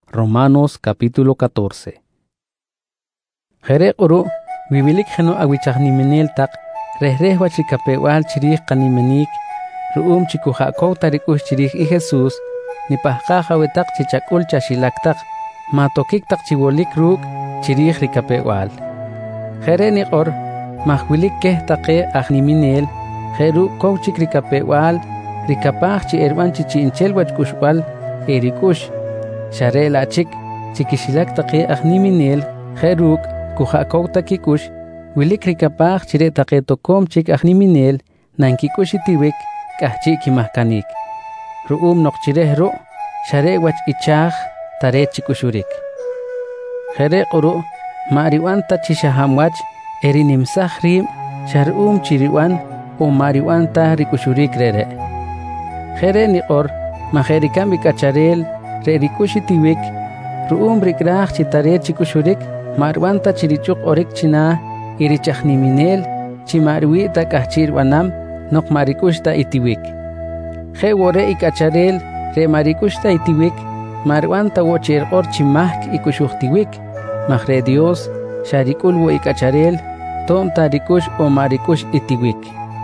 Romanos capítulo 14. Jere uru wiwilik jeno awichagnimenel tak rehreh wachikapewal chirih qanimenik ruum chikujakow tarikush chirih i Jesús nipahkaja wetak chichakul chashilaktak matokik tak chiwolik ruk chirih rikapewal. Jere niqor mahwilik keh taqe agniminel jeru kowchik rikapewal rikapaj chi erwan chichinchel wachkushwal erikush share la chik chikishilak taqe agniminel jeruk kujakow takikush wilik rikapaj chire taqe tokom chik agniminel nankikush itiwik kahchi kimahkanik ruum noqchireh ru share wach ichaj tare chikushurik jere quru mariwan tachishahamwach erinimsaj rim sharum chiriwan o mariwan ta rikushurik rere jere niqor majerikam bikacharel rerikushitiwik ruum rikraj chitare chikushurik marwanta chirichuk orik china irichagniminel chimarwita kahchir wanam nok marikushta itiwik je wore ikacharel re marikushta itiwik marwanta wocher or chimahk ikushuhtiwik mahre Dios sharikul wo ikacharel tom tarikush o marikush itiwik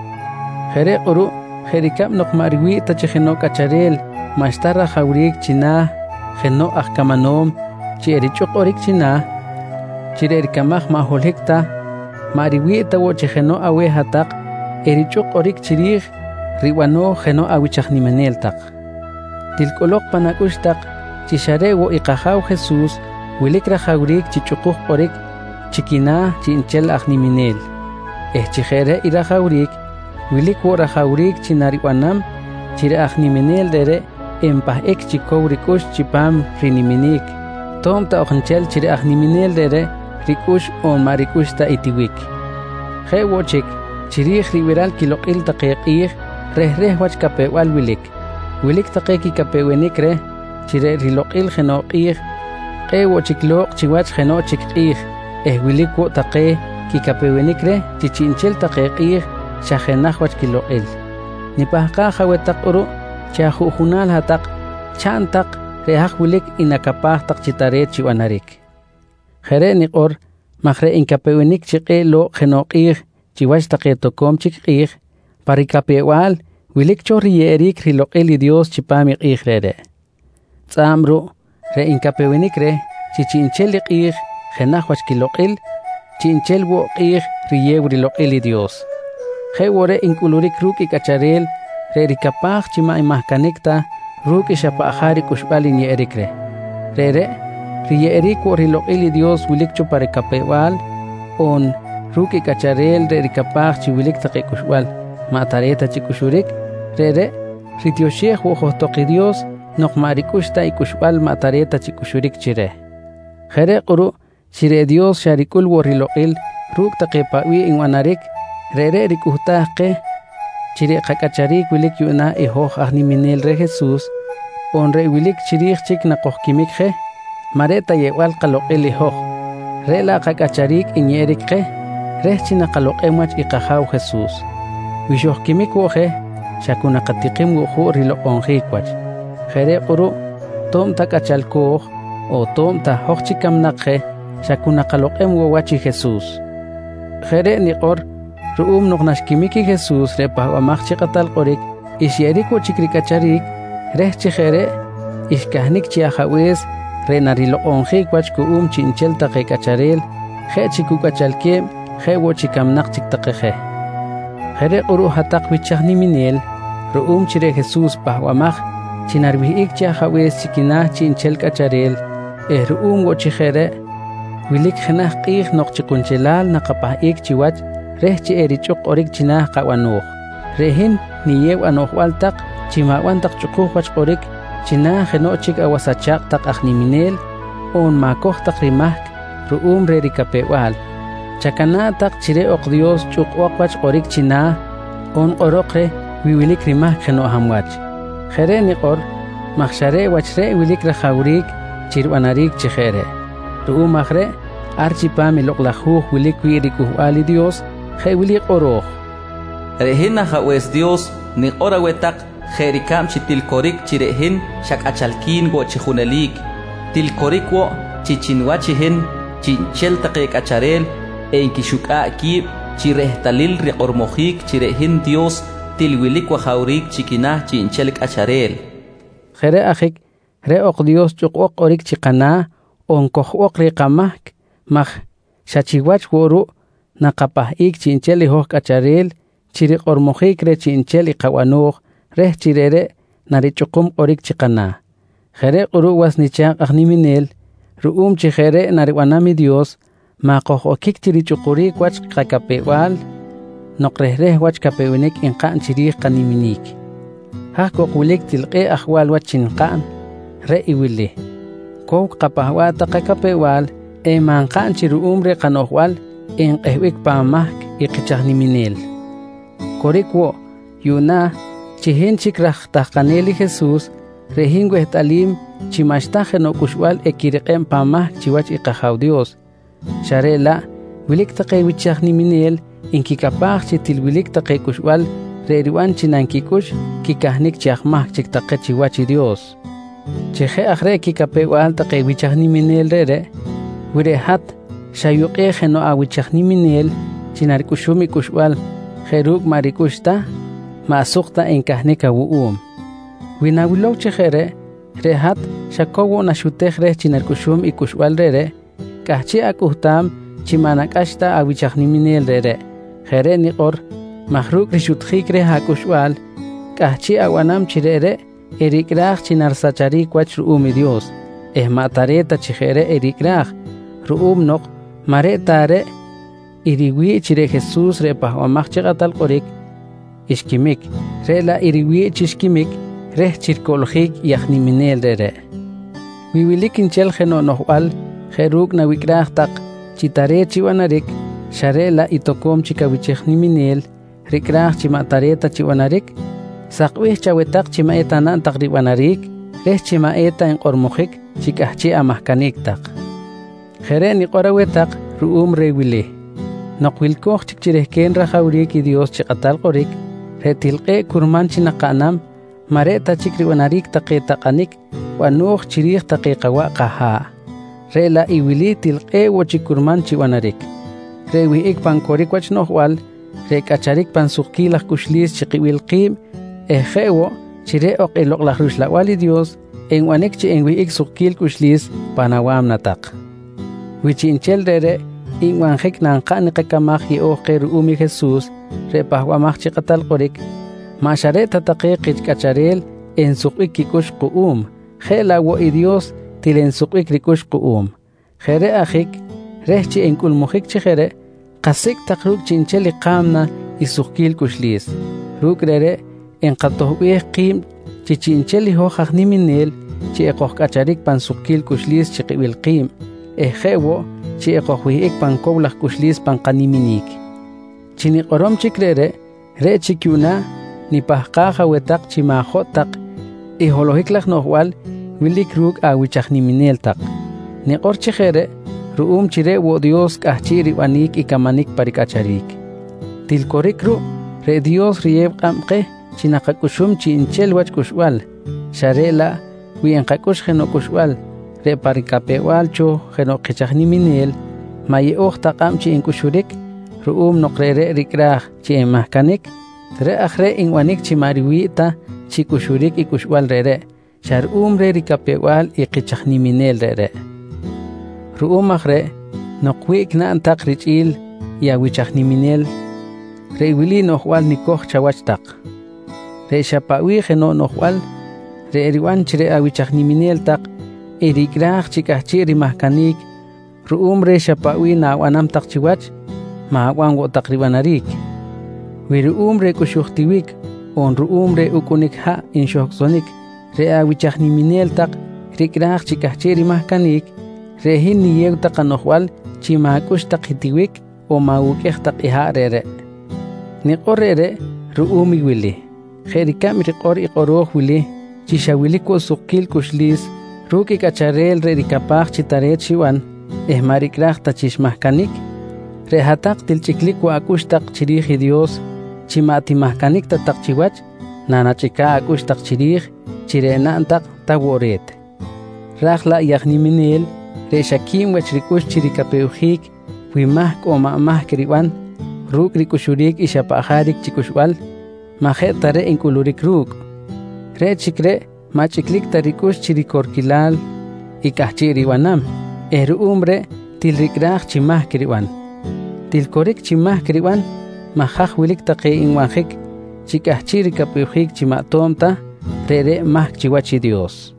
jere quru jerikam nok marwita chijeno kacharel mashtara jawrik china jeno ajkamanom chirichuk orik china chirerikamaj maholhekta mariwita wo chijeno awe hatak erichuk orik chirij riwano jeno awichagnimenel tak tilkolok panakushtak chishare wo iqajaw Jesús wilik rajawrik chichukuj orik chikina chinchel agniminel chijere irajawrik wilik wo rajawrik chinariwanam chire agniminel dere empah ek chikow rikush chipam riniminik tom ta ojanchel chire agniminel dere rikush on marikushta itiwik je wochik chirij riberal kiloqil taqeqij rehreh wach kapewal wilik taqeki kapewenik re chire riloqil jenoqij qe wochik loq chiwach jeno chikqij wilik wo taqe ki kapewenik re chichinchel taqeqij shajenaj wach kiloqil nipahqa jawetaq uru chajujunal hatak chantak rehaj wilik inakapaj tak chitare chiwanarik jere niqor majre inkapewenik chiqe lo jenoqij chiwach taqe tokom chikqij parikapewal wilik chorrierik riloqil Dios chipami qij rere tzamru re inkapewenik re chichinchel qij jenaj wach kiloqil chinchel wo qij riyew riloqil Dios je wore inkulurik ruk ikacharel re rikapaj chima imahkanekta ruk ishapajari kushbal inyerikre rere riyerik wo riloqil Dios wilik chuparikapewal on ruk ikacharel re rikapaj chi wilik taqe kushbal matareta chikushurik rere ritioshej wo johtoqi Dios nok marikushta ikushbal matareta chikushurik chire jere quru chire Dios sharikul wo riloqil ruk taqe pawi inwanarik rere rikuhtajqe chire qakacharik wilik yuna ihoj agniminel re Jesús on re wilik chirij chik naqojkimik je mareta yewal qaloqil ihoj re la qakacharik inyerik qe rej china qaloqemach iqajaw Jesús wishojkimik wo je shakunaqatiqim wo ju riloqonjikwach jere quru tom takachalkoj o tom ta hojchikamnaq je shakunaqaloqem wo wachi Jesús jere niqor ruum noqnashkimiki Jesús repahwamaj chiqatal qorik isyerik wo chikrikacharik rej chijere ishkahnik chiajawes re nariloqonjik wach kuum chinchel taqe kacharel je chikukachalkem je wo chikamnaq chiktaqeje jere quru hataq wichagniminel ruum chire Jesús pahwamaj chinarbihik chiajawes chikina chinchel kacharel ruum wo chijere wilik jenaj qij noq chikunchelal naqapajik chiwach rej chi erichuk orik chinaj qawanuj rehin niyew anojwal taq chimawan taq chukuj wach orik chinaj jeno chik awasachaq taq agniminel on makoj taq rimajk ruum re rikapewal chakana taq chire oq Dios chuq'oq wach orik chinaj on qoroq re wiwilik rimajk jeno hamwach jere niqor majshare wach re wilik rajawrik chirwanarik chijere ruum majre archipami loqlajuj wilik wi rikuhwali Dios je wilik oroj rehin jawes Dios niqora wetak jerikam chitilkorik chirehin shakachalkin go chijunelik tilkorikwo chichinwachihin chinchel taqe kacharel enkishuka kib chirehtalil riqormojik chirehin Dios tilwilik wajaurik chikinah chinchel kacharel Jere ajik re ok Dios chuk orik chikana onkoh ok riqamak maj shachiwach woru naqapah ik chinchel ihok kacharel chiriqormojik re chinchel iqawanoj re chirere narichukum orik chikana Jere uru wasnichaq agniminel ruum chijere nariwanami Dios maqoh okik chirichukurik wach qakapewal noqrehreh wach kapewinik inqan chirih qaniminik hako qulik tilqe ahwal wachinqan re iwili kow qapahwa taqakapewal manqan chiruum re qanohwal inqehwik pamak iqichagniminel korikwo yuna chihin chikraj taqaneli Jesús rehin wehtalim chimashtaje no kushwal ekiriqem pamak chiwach iqajaw Dios sharela wilik taqe wichagniminel inkikapaj chitilwilik taqe kushwal reeriwan chinankikush kikahnik chiaqmaj chiktaqe chiwach Dios cheje ajre kikapewal taqe wichagniminel rere wirehat shayuqe jeno awichagniminel chinarikushumi kushwal jeruk marikushta maasukta enkahnika wuum winawilok chejere rehat shakowo nashutej re chinarkushum ikushwal rere kahchi akuhtam chimanakashta awichagniminel rere jere niqor mahruk rishutjik re hakushwal kahchi awanam chirere erikraj chinarsacharik wach ruumi Dios matareta chijere erikraj ruum noq maretare iriwi chire Jesús re pahwamaj chiqatal qorik ishkimik re la iriwi chishkimik re chirkolojik yagniminel rere wiwilik inchel jeno nohwal jeruk nawikraj taq chitare chiwanarik sharela itokom chikawichagniminel rikraj chimatareta chiwanarik saqwih chawetak chimaetanan taq riwanarik re chimaeta enqormojik chikahchi amahkanik taq jere niqorawetaq ruum rewili noqwilkoj chikchirehken rajawrik Dios chiqatal qorik retilqe kurman chinaqanam mareta chikriwanarik taqe taqanik wanuj chirij taqe qawa qaha rela iwili tilqe wochikurman chiwanarik rewi ik pankorik wach nohwal re kacharik pansukilaj kushlis chiqiwilqim ejewo chire oq eloqlaj rushlawali Dios enwanik chi enwi ik sukil kushlis panawam nataq wichinchel rere inwanjik nanqan qekamaj yeoqe ruumi Jesús repahwamaj chiqatal qorik mashareta taqe qichkacharel ensuqik kikush quum jela wo Dios tilensuqik rikush quum jere ajik rehchi enkulmujik chijere qasik taqruk chincheli qamna isukil kushlis rukrere enqatohwih qim chichincheli hojagniminel chi eqojkacharik pansukil kushlis chiqibil qim ejewo chi eqojwih ik pankowlaj kushlis panqaniminik chiniqorom chikrere re chikyuna nipahqaja wetaq chimajotaq iholojiklaj nohwal wilik ruk awichagniminel taq niqor chijere ruum chire wo Dios kahchi ribanik ikamanik parikacharik tilkorik ru re Dios rieb qamqe chinaqakushum chinchel wach kushwal sharela wienqakush jeno kushwal re parikapewal cho jeno qichagniminel mayeoj taqam chi inkushurik ruum noqrere rikraj chi emahkanik re ajre inwanik chimariwita chikushurik ikushwal rere sharum re rikapewal iqichagniminel rere ruum ajre noqwik na antaq richil yawichagniminel re wili nohwal nikoj chawach taq re shapawi jeno nohwal re eriwan chire awichagniminel taq erikraj chikahchi rimahkanik ruum re shapawi nawanam taq chiwach maawan wo taq riwanarik wiruum re kushuhtiwik on ruum re ukunik ha inshohsonik re awichagniminel taq rikraj chikahchi rimahkanik re hin niyew taq nohwal chimakush taq hitiwik o mawukej taq iha rere niqor rere ruum iwili jerikam riqor iqoroj wili chishawilik wo suqil kushlis ruki kacharel re rikapaj chitaret shiwan ehmarikraj tachishmahkanik re hataq tilchiklik wa akush taq chirij Dios chimatimahkanik tataq chiwach nanachika akush taq chirij chirenan taq taworet Rajla yagniminel, re shakim wachrikush chirikapeujik, wimah o mamah keriwan, ruk rikushurik ishapaharik chikushwal, majetare inkulurik ruk. Re chikre, machiklik tarikush chirikorkilal, ikahchiriwanam, umbre tilrikraj chimah keriwan. Tilkorik chimah keriwan, mahaj wilik taqe inwajik, chikahchirikapeujik chimatomta, re mah chiwachi Dios.